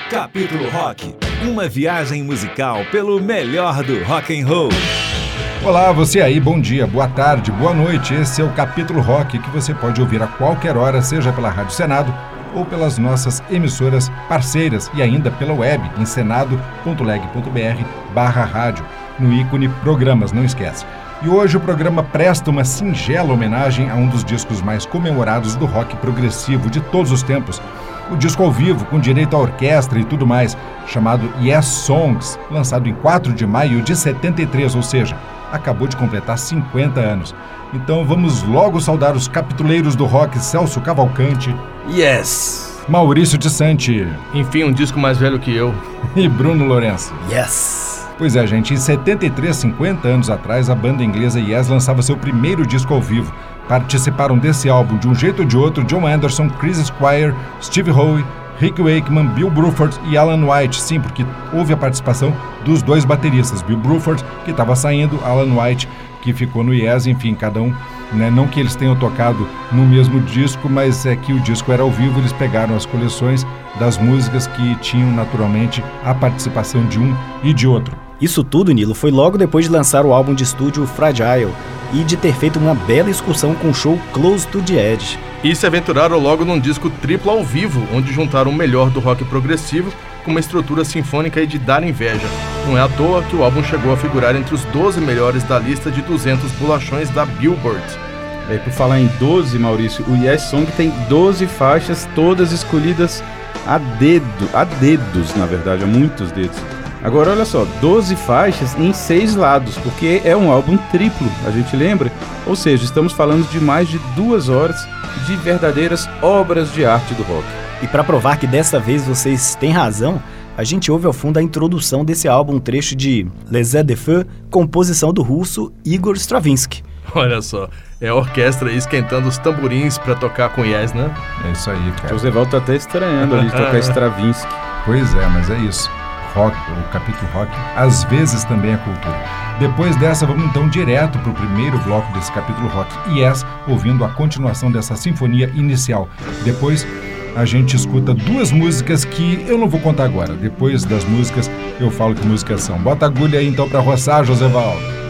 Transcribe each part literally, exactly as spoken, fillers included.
Capítulo Rock, uma viagem musical pelo melhor do rock and roll. Olá, você aí, bom dia, boa tarde, boa noite. Esse é o Capítulo Rock, que você pode ouvir a qualquer hora, seja pela Rádio Senado ou pelas nossas emissoras parceiras e ainda pela web em senado ponto leg ponto br barra rádio, no ícone Programas, não esquece. E hoje o programa presta uma singela homenagem a um dos discos mais comemorados do rock progressivo de todos os tempos, o disco ao vivo, com direito à orquestra e tudo mais, chamado Yes Songs, lançado em quatro de maio de setenta e três, ou seja, acabou de completar cinquenta anos. Então vamos logo saudar os capituleiros do rock Celso Cavalcante. Yes! Maurício de Santi. Enfim, um disco mais velho que eu. E Bruno Lourenço. Yes! Pois é, gente, em setenta e três, cinquenta anos atrás, a banda inglesa Yes lançava seu primeiro disco ao vivo. Participaram desse álbum, de um jeito ou de outro, John Anderson, Chris Squire, Steve Howe, Rick Wakeman, Bill Bruford e Alan White. Sim, porque houve a participação dos dois bateristas, Bill Bruford, que estava saindo, Alan White, que ficou no Yes, enfim, cada um, né, não que eles tenham tocado no mesmo disco, mas é que o disco era ao vivo, eles pegaram as coleções das músicas que tinham naturalmente a participação de um e de outro. Isso tudo, Nilo, foi logo depois de lançar o álbum de estúdio Fragile e de ter feito uma bela excursão com o show Close to the Edge. E se aventuraram logo num disco triplo ao vivo, onde juntaram o melhor do rock progressivo com uma estrutura sinfônica e de dar inveja. Não é à toa que o álbum chegou a figurar entre os doze melhores da lista de duzentos bolachões da Billboard. É, por falar em doze, Maurício, o Yes Song tem doze faixas, todas escolhidas a dedo, a dedos, na verdade, a muitos dedos. Agora, olha só, doze faixas em seis lados, porque é um álbum triplo, a gente lembra? Ou seja, estamos falando de mais de duas horas de verdadeiras obras de arte do rock. E para provar que dessa vez vocês têm razão, a gente ouve ao fundo a introdução desse álbum, um trecho de Les Ailes de Feu, composição do russo Igor Stravinsky. Olha só, é a orquestra esquentando os tamborins para tocar com Yes, né? É isso aí, cara. O Zevaldo tá até estranhando ali de tocar Stravinsky. Pois é, mas é isso. Rock, o capítulo rock, às vezes também é cultura. Depois dessa, vamos então direto para o primeiro bloco desse capítulo rock, Yes, ouvindo a continuação dessa sinfonia inicial. Depois, a gente escuta duas músicas que eu não vou contar agora. Depois das músicas, eu falo que músicas são. Bota a agulha aí então para roçar, Josevaldo.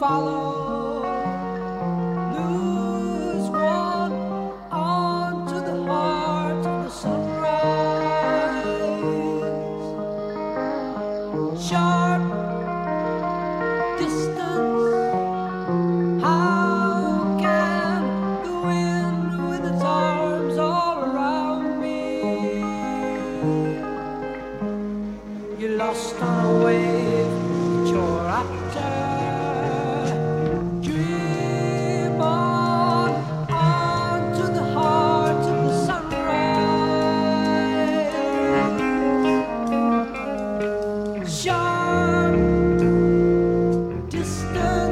follow. Lose one on to the heart of the sunrise. Sharp distance. How can the wind with its arms all around me? You're lost on a wave that you're after. Dream on, on to the heart of the sunrise. Sharp distance.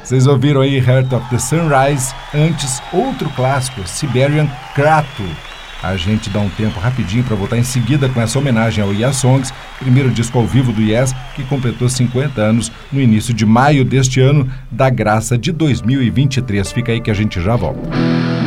Vocês ouviram aí Heart of the Sunrise, antes outro clássico, Siberian Krato. A gente dá um tempo rapidinho para voltar em seguida com essa homenagem ao Yes Songs, primeiro disco ao vivo do Yes, que completou cinquenta anos no início de maio deste ano, da graça de dois mil e vinte e três. Fica aí que a gente já volta.